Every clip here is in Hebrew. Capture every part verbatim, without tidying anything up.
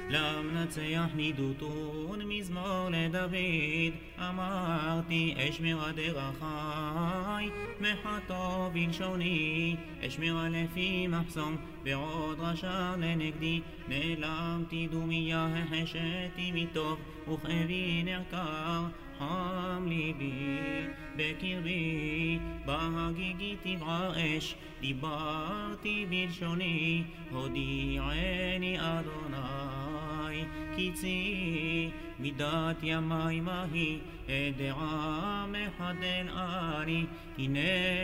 למנצח נידותון מזמור לדוד, אמרתי אשמרה דרכי, מחטוא בלשוני, אשמרה לפי מחסום, בעוד רשע לנגדי, נעלמתי דומיה החשתי מטוב, וכאבי נעקר, חם ליבי בקרבי, בהגיגי תבער אש, דיברתי בלשוני, הודיעני אדוני, קיצי מידת ימי מהי, הדעה מחדל אני, הנה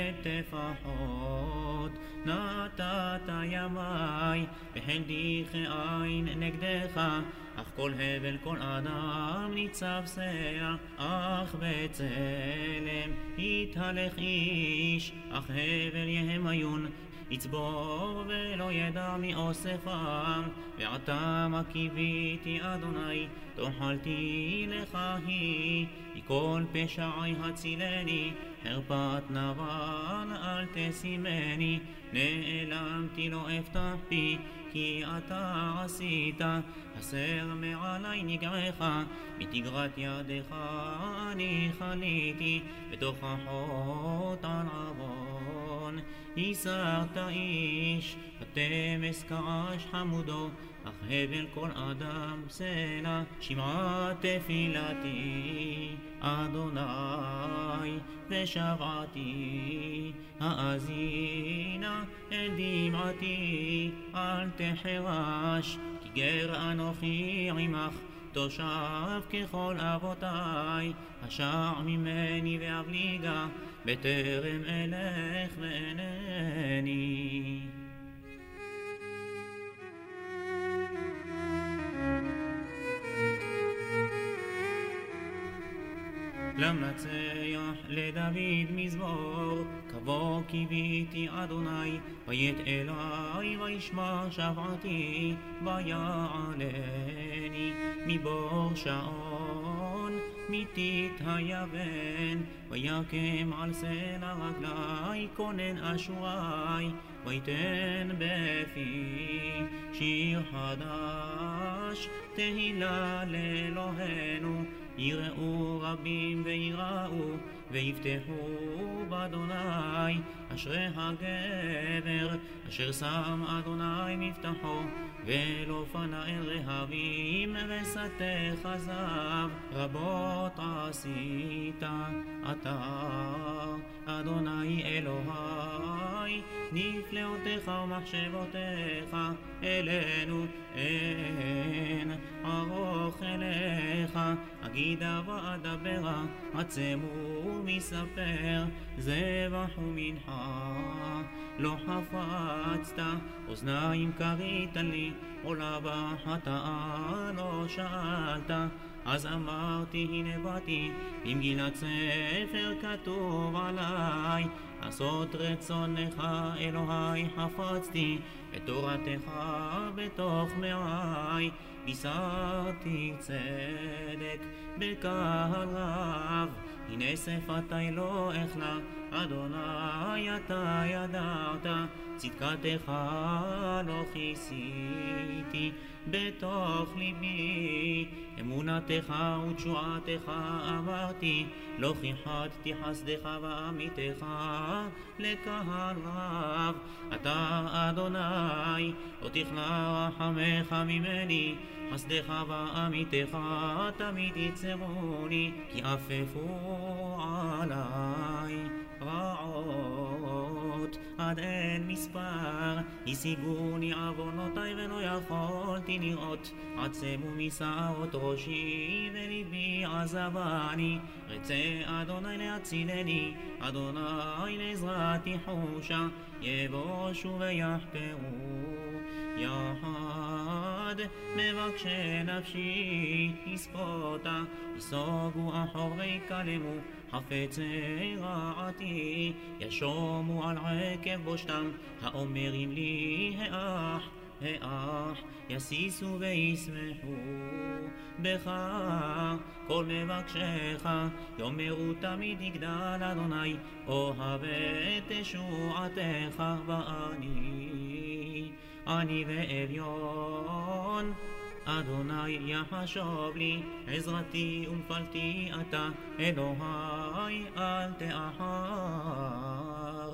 תפחות נתת ימי, בחלדי כעין נגדך, אך כל הבל כל אדם ניצב סע, אך בצלם יתהלך איש, אך הבל יהמיון יצבור ולא ידע מאוספם, ועתה מה קיוויתי אדוני, תאכלתי לך היא, מכל פשעי הצילני, חרפת נבל אל תשימני, נעלמתי לא אפתח פי, כי אתה עשית, הסר מעלי נגעך, מתגרת ידך אני חליתי, בתוך החוט על עוון, הסרת איש, ותמס כעש חמודו, אך הבל כל אדם סלע, שמעה תפילתי, אדוני, ושבעתי, האזינה אל דמעתי, אל תחרש, כי גר אנוכי עמך, תושב ככל אבותי, השע ממני ואבליגה, בטרם אלך ואינני. למנצח לדוד מזמור, קבוא קיוויתי אדוני, ויט אלי וישמע שבעתי, ויעלני מבור שעון, מתית היבן, ויקם על סלע רגלי, כונן אשורי, ויתן בפי שיר חדש, תהילה לאלוהינו, יראו רבים ויראו, ויבטחו באדוני, אשרי הגבר, אשר שם אדוני מבטחו, ולא פנה אל רהבים, וסתה כזב, רבות עשית אתה, אדוני אלוהי, נפלאותיך ומחשבותיך, אלינו אין ארוך אליך, אגידה ואדברה, עצמו מספר, זבח ומנחה, לא חפצת, אוזניים כרית לי, עולה בחטאה לא שאלת, אז אמרתי הנה באתי, במגינת ספר כתוב עלי, לעשות רצונך אלוהי חפצתי, בתורתך בתוך מעי, בישרתי צדק בקהל רב, הנה שפתי לא אחלה, אדוני אתה ידעת, צדקתך לא כיסיתי בתוך ליבי, אמונתך ותשועתך אמרתי, לא כיחדתי חסדך ואמיתך לקהל רב, אתה אדוני לא תכלה רחמך ממני, חסדך ואמיתך תמיד יצרוני, כי עפפו עלי רעות עד אין מספר, השיגוני עוונותי ולא יכולתי לראות, עצמו משערות ראשי וליבי עזבני, רצה אדוני להצילני, אדוני לעזרתי חושה, יבושו ויחפרו יחד מבקשי נפשי, יספותה יסוגו אחורי כלמו, חפצי רעתי ישומו על עקב בושתם, האומרים לי האח האח, יסיסו וישמחו בך כל מבקשך, יאמרו תמיד יגדל אדוני, אוהב את תשועתך, ואני אני ואביון אדוני יחשוב לי, עזרתי ומפלתי אתה, אלוהי אל תאחר.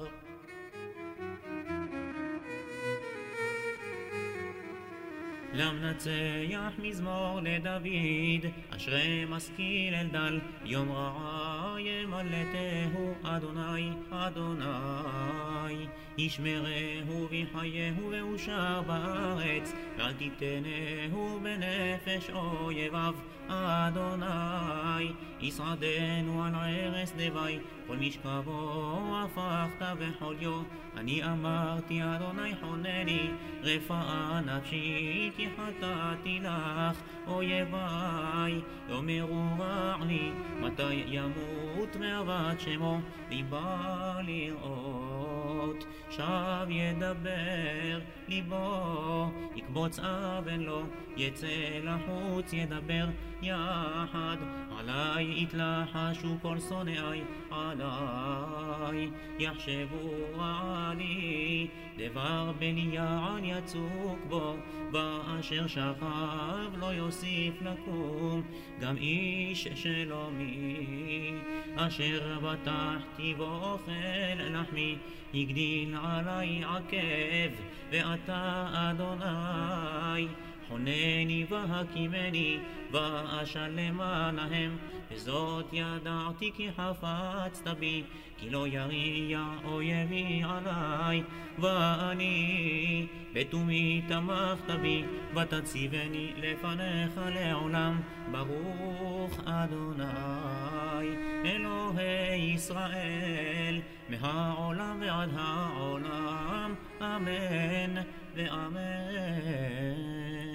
למנצח מזמור לדוד, אשרי משכיל אל דל, יום רעה ימלטהו אדוני, אדוני. ישמרהו ויחייהו ואושר בארץ, ואל תיתנהו בנפש אויביו, אדוני. יסעדנו על ערש דווי, כל משכבו הפכת וחוליו. אני אמרתי אדוני חונני, רפאה נפשי כי חטאתי לך, אויבי יאמרו רע לי, מתי ימות מעבד שמו, ליבה לראות. שב ידבר ליבו, יקבוץ אבן לו, יצא לחוץ ידבר יחד. עלי יתלחשו כל שונאי, עלי יחשבו רע לי, דבר בליעל יצוק בו, באשר שכב לא יוסיף לקום, גם איש שלומי. אשר בטחתי בו אוכל לחמי, הגדיל עלי עקב, ואתה אדוני חונני והקימני, ואשלמה להם. וזאת ידעתי כי חפצת בי, כי לא יריע אויבי עלי, ואני בתומי תמכת בי, ותציבני לפניך לעולם. ברוך אדוני אלוהי ישראל, מהעולם ועד העולם, אמן ואמן.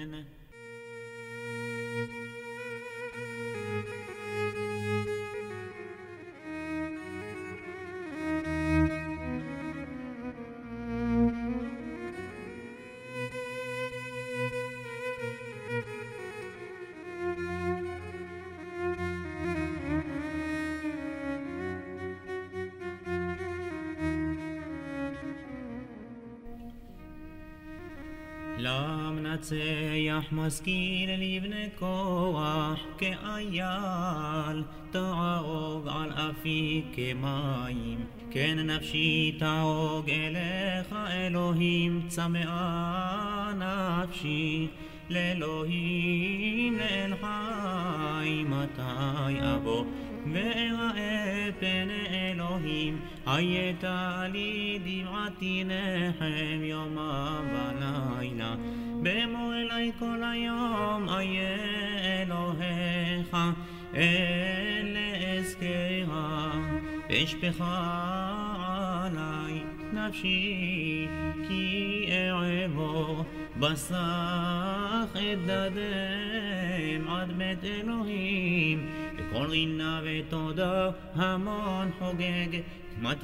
למנצח משכיל לבני כוח כאייל, תערוג על אפיק כמים. כן נפשי תערוג אליך אלוהים, צמאה נפשי לאלוהים לאל חי. מתי אבוא ואראה פני אלוהים, הייתה לי דמעתי נחם יומם ולילה. במו אלי כל היום איה אלוהיך, אלה אזכרה ואשפכה עלי נפשי, כי אעבור בסך אתדדם עד בית אלוהים. בכל רינה ותודה המון חוגג, כמה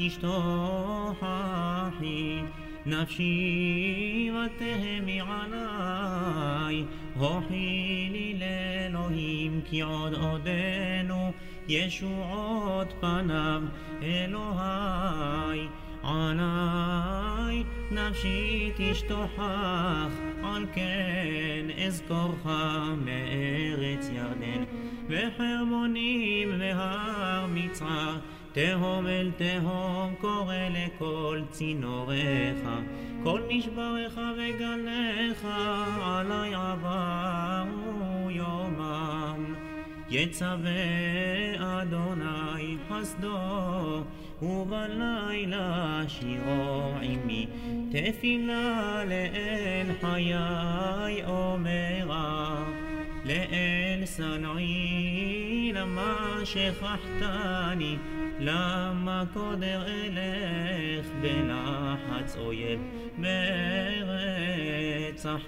תשתוחחי נפשי ותהמי עלי. הוכי לי לאלוהים כי עוד עודנו ישועות פניו, אלוהי עלי נפשי תשתוחח. על כן אזכורך מארץ ירדן וחרמונים והר מצר, תהום אל תהום קורא לכל צינוריך. כל משבריך וגליך עלי עברו יומם. יצווה אדוני חסדו ובלילה שירו עמי, תפילה לאל חיי אומרה. לאל סלעי למה שכחתני, למה קודר אלך בלחץ אויב ברצח.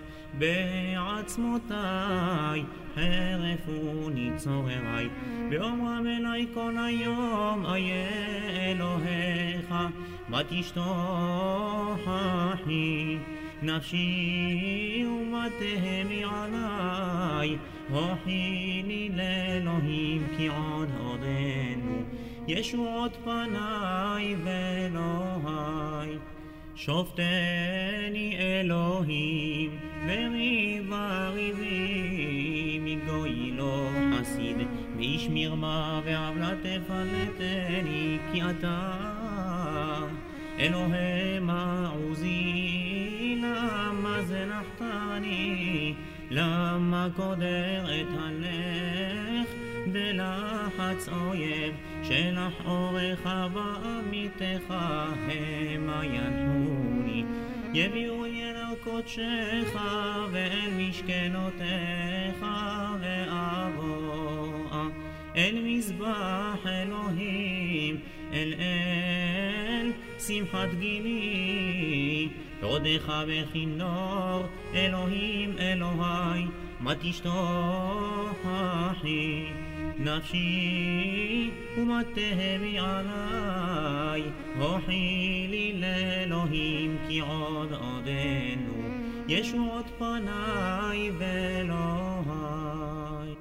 בעצמותיי חרפוני צורריי, באומרם אלי כל היום איה אלוהיך. מה תשתוחחי נפשי ומה תהמי עלי. הוכי לי לאלוהים כי עוד עודנו ישועות פניי ואלוהי. שופטני אלוהים וריבה ריבי, ואיש מרמה ועוולה תפלטני, כי אתה אלוהי מעוזי. למה זנחתני? למה קודר את הלך בלחץ אויב? שלח אורך ועמיתך המה ינחוני. יביאו אל קודשך ואל משכנותיך, ואבוא אל מזבח אלוהים, אל אל שמחת גילי. עודך בכינור אלוהים אלוהי, מה תשתוחי נפשי ומה תהמי עלי. הוכי לי לאלוהים, כי עוד עודנו ישועות פניי ואלוהי.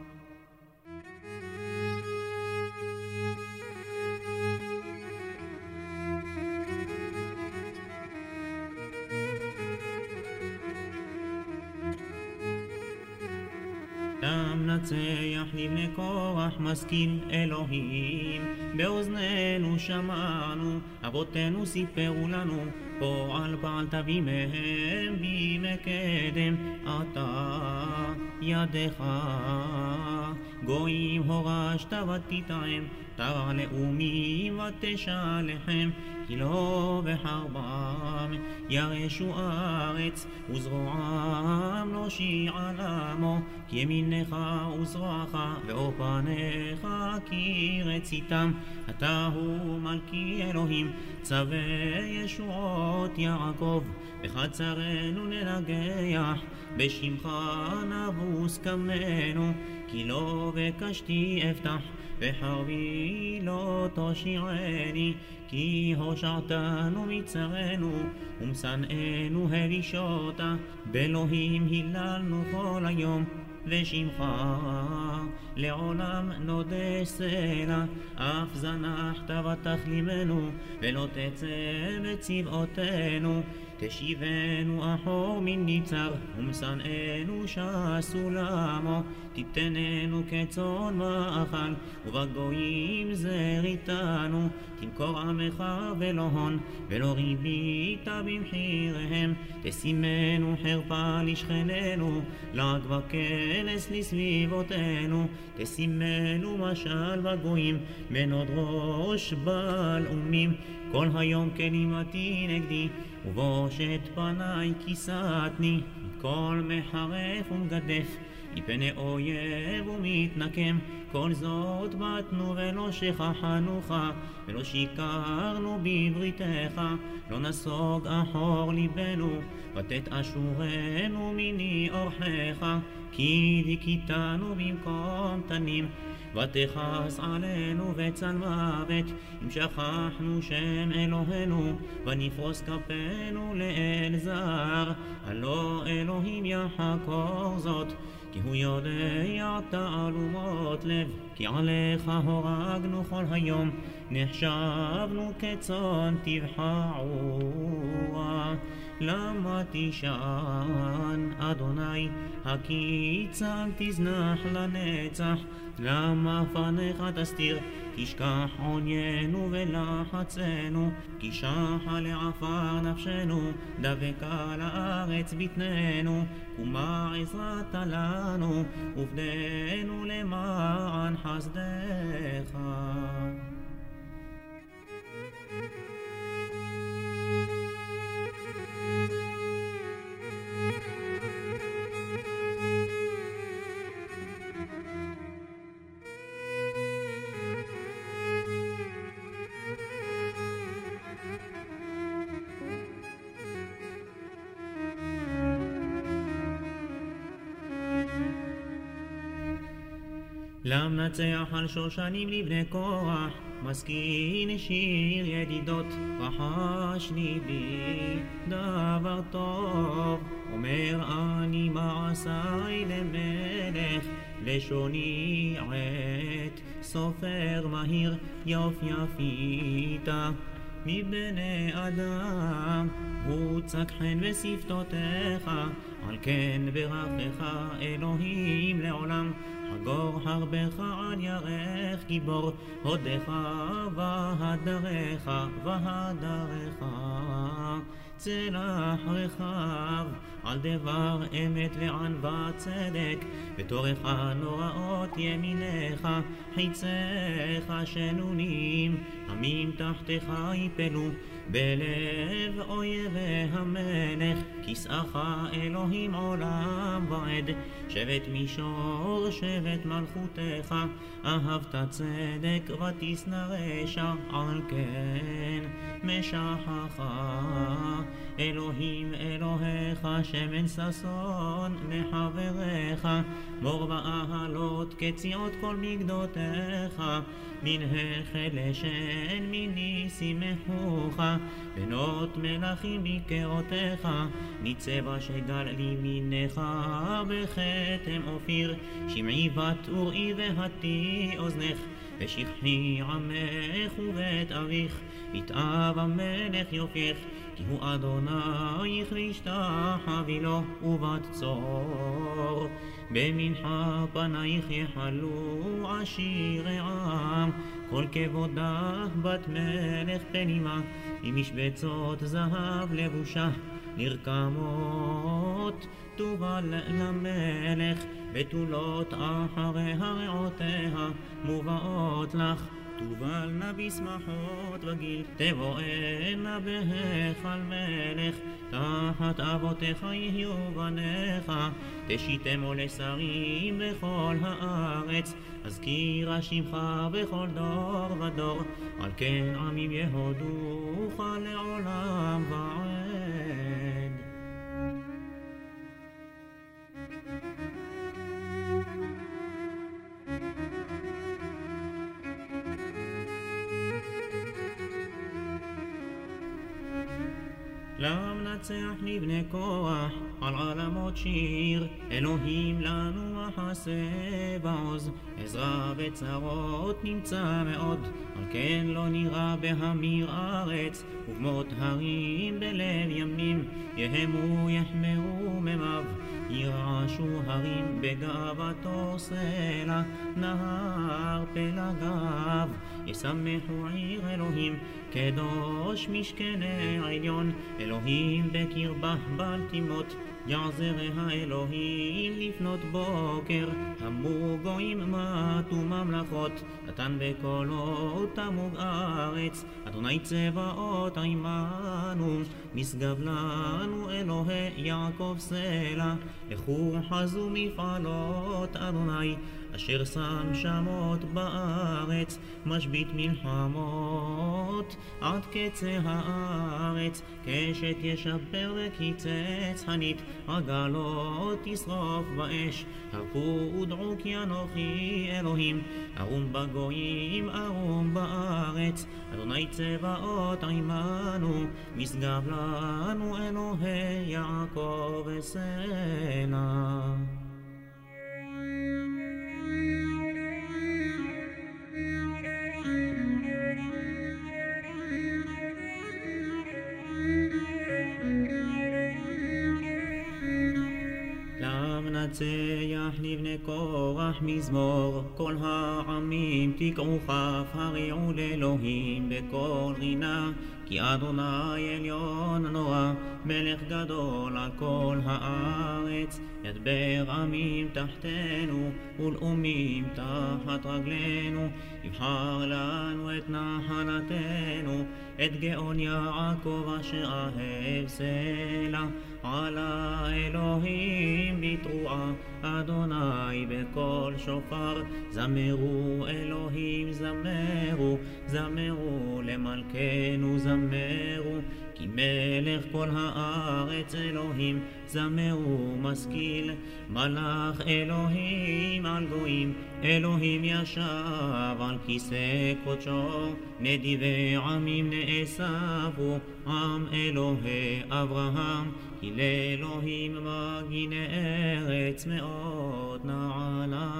למנצח לבני קורח משכיל אלוהים, באוזנינו שמענו, אבותינו סיפרו לנו, פועל פעל תביא מהם בימי קדם. אתה ידך גויים הורשת ותטעם, תרע לאומים ותשלחם, כי לא בחרבם ירשו ארץ, וזרועם לא שיעה למו. כי ימינך וזרועך ואור פניך כי רציתם. אתה הוא מלכי אלוהים, צווה ישועות יעקב. בחצרנו ננגח, בשמך נבוס קמנו. כי לא בקשתי אפתח, בחרבי לא תושיעני. כי הושעתנו מצרנו, ומשנאנו הלישותה. באלוהים היללנו כל היום, ושמך לעולם נודה סלע. אף זנחת ותכלימנו, ולא תצא בצבאותינו. תשיבנו אחור מניצר, ומשנאנו שעשו למו. תיתננו כצאן מאכל, ובגויים זריתנו. תמכור עמך ולא הון, ולא ריבית במחיריהם. תשימנו חרפה לשכננו, לעג וכנס לסביבותינו. תשימנו משל בגויים, בנוד ראש בעל אומים. כל היום כלימתי נגדי, ובושת פניי כיסתני. כל מחרף ומגדף, מפני אויב ומתנקם. כל זאת בתנו ולא שכחנוך, ולא שיקרנו בבריתך. לא נסוג אחור ליבנו, ותתעשורנו מני אורחך. כי דיכיתנו במקום תנים, ותכעס עלינו בצל מוות. אם שכחנו שם אלוהינו, ונפרוס כפינו לאל זר. הלא אלוהים יחקור זאת, כי הוא יודע תעלומות לב. כי עליך הורגנו כל היום, נחשבנו כצאן תבחעוה. למה תישן אדוני, הקיצן תזנח לנצח. למה פניך תסתיר, תשכח עוניינו ולחצנו. כי שחה לעפר נפשנו, דבקה לארץ בטננו. ומה עזרת לנו, ובדנו למען חסדך. למנצח על שושנים לבני קורח, משכין שיר ידידות. רחש ליבי דבר טוב, אומר אני מעשיי למלך. לשוני עת סופר מהיר, יפייפית מבני אדם. הוצק חן בשפתותיך, על כן ברכך אלוהים לעולם. חגור חרבך על ירך גיבור, הודך והדרך והדרך. צלח רחב על דבר אמת וענווה צדק, ותורך נוראות ימינך, חיציך שנונים, עמים תחתיך יפלו, בלב אויבי המלך. כיסאך אלוהים עולם ועד, שבט מישור שבט מלכותך, אהבת צדק ותשנא רשע, על כן משחך. אלוהים אלוהיך שמן ששון מחבריך, מור ואהלות כציעות כל מגדותיך, מן החלשן מן ניסים מחוך, בנות מלכים בקעותיך, ניצב השגל לימינך, בכתם אופיר, שמעי בת אוראי והטי אוזנך, ושכחי עמך ובית אביך, יתאב המלך יופייך, כי הוא אדונייך להשתחווי לו, ובת צור במנחה פנייך יחלו עשירי עם, כל כבודך בת מלך פנימה, עם משבצות זהב לבושה, נרקמות תובל למלך, בתולות אחרי הרעותיה מובאות לך, תובלנה בשמחות וגיל, תבואנה בהיכל מלך, תחת אבותיך יהיו בניך, תשיתמו לשרים בכל הארץ, אזכירה שמך בכל דור ודור, על כן עמים יהודוך לעולם ועד. למנצח לבני כוח, על עלמות שיר, אלוהים לנו מחסה בעוז, עזרה בצרות נמצא מאוד, על כן לא נראה בהמיר ארץ, ובמות הרים בלב ימים, יהמו יחמרו ממיו, ירעשו הרים בגאוותו סלע, נהר פלגיו, ישמחו עיר אלוהים, קדוש משכני עליון, אלוהים בקרבה בל תימות, יעזרה האלוהים לפנות בוקר, המו גויים מתו ממלכות, נתן בקולו תמוג ארץ, אדוני צבאות עמנו, משגב לנו אלוהי יעקב סלע, לכו חזו מפעלות אדוני, אשר שם שמות בארץ, משבית מלחמות עד קצה הארץ, קשת ישבר וקיצץ חנית, עגלות תשרוף באש, הרפו ודעו כי אנוכי אלוהים, ארום בגויים ארום בארץ, אדוני צבאות עמנו, משגב לנו אלוהי יעקב סלע. למנצח לבני קורח מזמור, כל העמים תקעו כף, הריעו לאלוהים בקול רינה, כי אדוני עליון נורא, מלך גדול על כל הארץ, ידבר עמים תחתנו ולאומים תחת רגלינו, יבחר לנו את נחלתנו, את גאון יעקב אשר אהב סלע, על האלוהים בתרועה, אדוני בקול שופר, זמרו אלוהים זמרו, זמרו למלכנו זמרו, כי מלך כל הארץ אלוהים, זמרו משכיל, מלך אלוהים על גויים, אלוהים ישב על כיסא קודשו, נדיבי עמים נאספו, עם אלוהי אברהם, כי לאלוהים מגיני ארץ מאוד נעלה.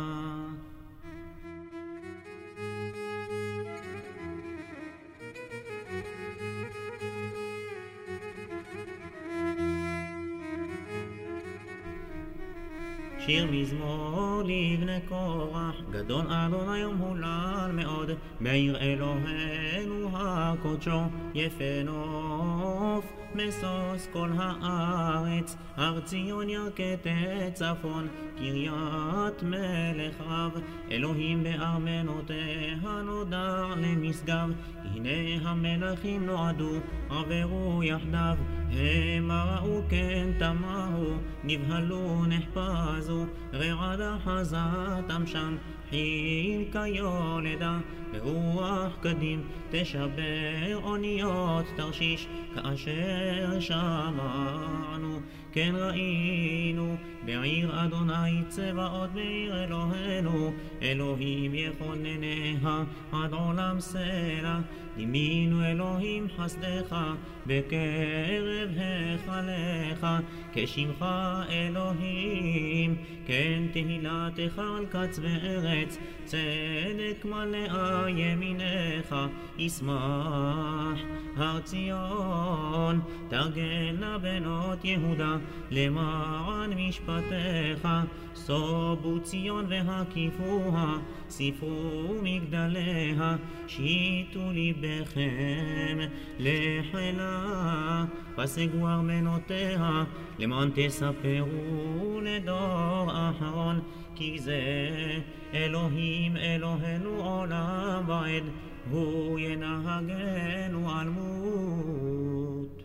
שיר מזמור לבני קורח, גדול אדוני יום הולל מאוד, בעיר אלוהינו הקודשו, יפה נוף משוש כל הארץ, הר ציון ירכתי צפון, קריית מלך רב, אלוהים בארמנותיה נודע למשגב, הנה המלכים נועדו, עברו יחדיו, המה ראו כן תמהו, נבהלו נחפזו, רעד אחזתם שם, חיל כיולדה, ברוח קדים תשבר אוניות תרשיש, כאשר שמענו כן ראינו, בעיר אדוני צבאות בעיר אלוהינו, אלוהים יכונניה עד עולם סלע, דימינו אלוהים חסדך בקרב היכלך, כשמך אלוהים, כן תהילתך על קצווי ארץ, צדק מלאה ימינך, ישמח הר ציון, תרגלנה בנות יהודה למען משפטך, סובו ציון והקיפוה, ספרו מגדליה, שיטו ליבכם לחילה, פסגו ארמנותיה, למען תספרו לדור אחרון, כי זה אלוהים אלוהינו עולם ועד, הוא ינהגנו על מות.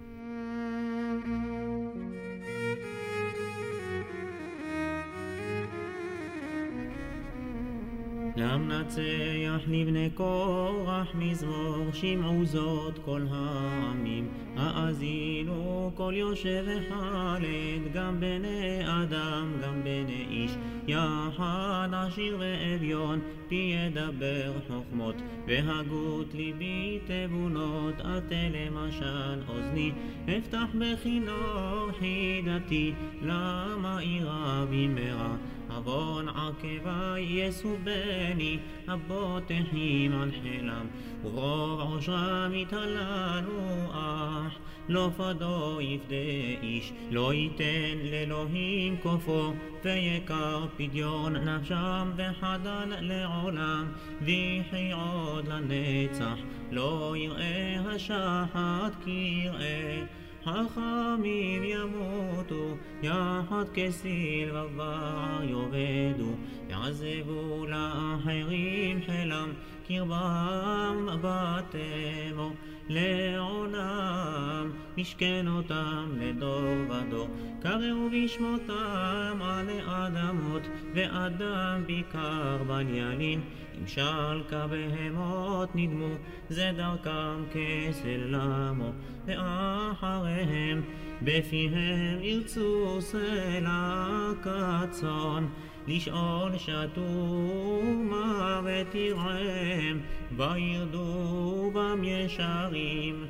למנצח לבני קורח מזמור, שמעו זאת כל העמים, האזינו כל יושב וחלד, גם בני אדם גם בני איש, יחד עשיר ואביון, פי ידבר חוכמות, והגות ליבי תבונות, עטה למשל אוזני, אפתח בכינור חידתי, למה אירע במהרה, עוון עקבה יסובני, הבוטחים על חילם, וברוב עושרם יתהללו אך, לא פדו יפדה איש, לא ייתן לאלוהים כופו, ויקר פדיון נפשם וחדל לעולם, ויחי עוד לנצח, לא יראה השחת כי יראה, חכמים ימותו, יחד כסיל ובער יאבדו, יעזבו לאחרים חילם, קרבם בתמו לעולם, משכן אותם לדור ודור, קראו בשמותם עלי אדמות, ואדם ביקר בל ילין, ימשל כבהמות נדמו, זה דרכם כסלמו, ואחריהם בפיהם ירצו סלע כצאן, לשאול שתו מוות יראם, וירדו בם ישרים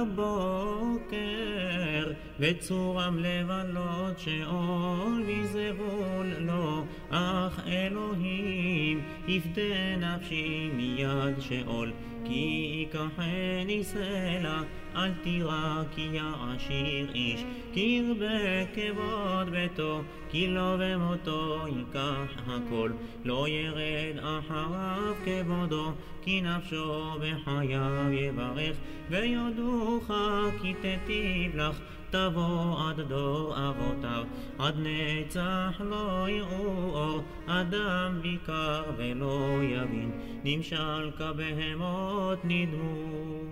לבוקר, וצורם לבלות שאול מזבול לו, אך אלוהים יפדה נפשי מיד שאול, כי ייקחני סלע, אל תירא כי יעשיר איש, כי ירבה כבוד ביתו, כי לא במותו ייקח הכל, לא ירד אחריו כבודו, כי נפשו בחייו יברך, ויודוך כי תטיב לך, תבוא עד דור אבותיו, עד נצח לא יראו אור, אדם ביקר ולא יבין, נמשל כבהמות נדמו.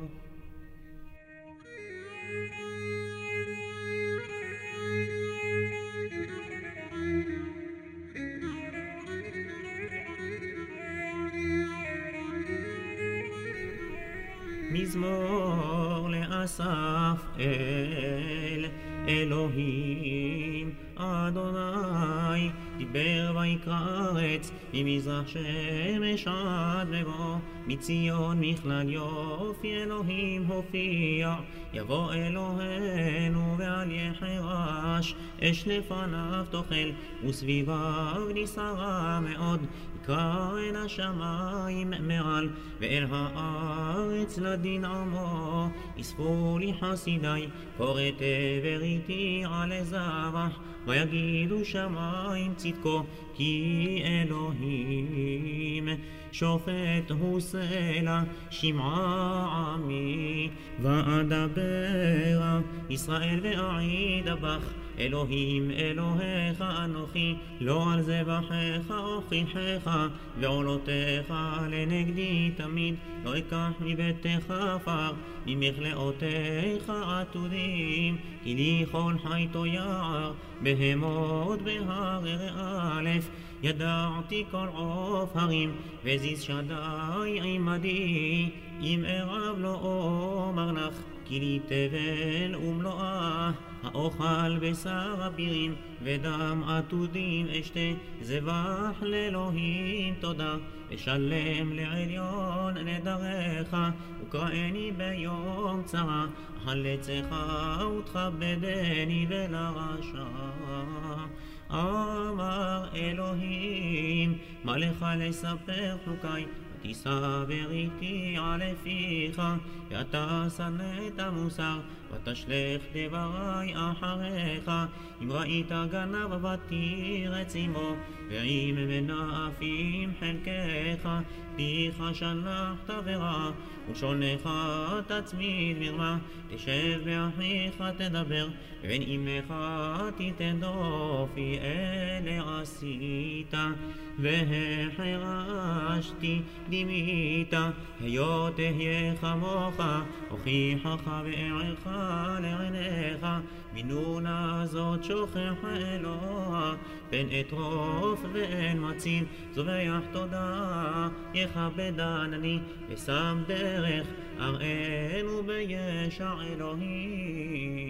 מזמור לאסף אל אלוהים, אדוני דיבר ויקרא ארץ, ממזרח שמש עד לבוא, מציון מכלל יופי אלוהים הופיע, יבוא אלוהינו ועל יחרש, אש לפניו תאכל, וסביביו נסערה מאוד, יקרא אל השמיים מעל, ואל הארץ לדין עמו. יספו לי חסידי, קורא תבר איתי עלי זבח, ויגידו שמיים צדקו, כי אלוהים שופט הוא סלע, שמעה עמי. ואדבר ישראל ואעיד בך, אלוהים אלוהיך אנוכי, לא על זבחיך אוכיחך, ועולותיך לנגדי תמיד. לא אקח מביתך עפר, ממכלאותיך עתודים, כי לי כל חיתו יער, בהמות בהררי א'. ידעתי כל עוף הרים, וזיז שדי עמדי, אם ארב לא אומר לך, כי לי תבל ומלואה. האוכל בשר אבירים, ודם עתודים אשתה, זבח לאלוהים תודה, ושלם לעליון נדריך. וקראני ביום צרה, חלצך ותכבדני ולרשע. אמר אלוהים, מה לך לספר חוקי, ותסבר איתי על פיך, ואתה שנאת המוסר, ותשלך דברי אחריך. אם ראית גנב ותרץ עמו, ואם מנאפים חלקך, פיך שלחת ורע, ולשונך תצמיד מרמה. תשב באחיך תדבר, ובין אמך תיתן דופי, אלה עשית והחרשתי דימית. היות תהיה כמוך, הוכיחך וערך לעיניך. מינונה זאת שוכח אלוה, פן אטרוף ואין מציל. זובח תודה יכבדני, ושם דרך אראנו בישע אלוהים.